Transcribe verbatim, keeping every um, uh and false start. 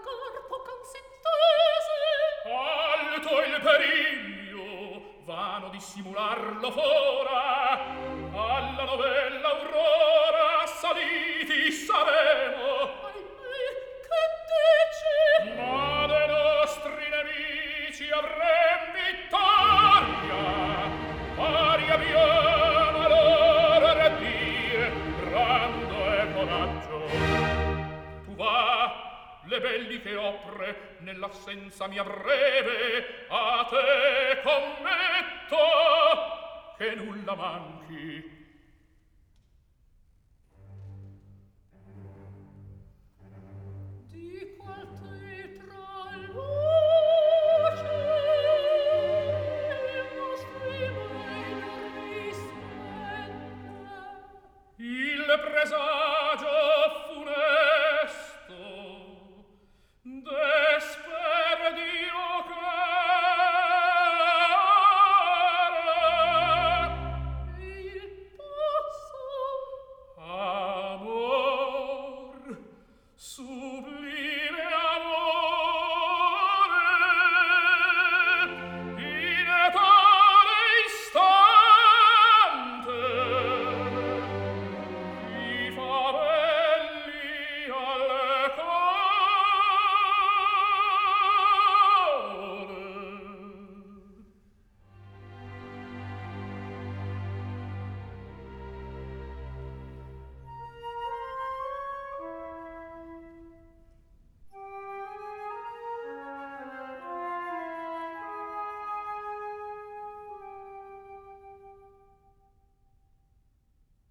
corpo consentese. Alto il periglio, vano dissimularlo fora, alla novella aurora saliti saremo. Che dici? Ma dei nostri nemici avrem vittoria, pari abbiamo a loro a dire brando e coraggio. Tu va, le belliche opere nell'assenza mia breve a te commetto che nulla manchi. Di qual tetra luce il nostri bene risplende. Il presagio funesto desperdio cara E il passo amor sublime amore in tale istante i favelli al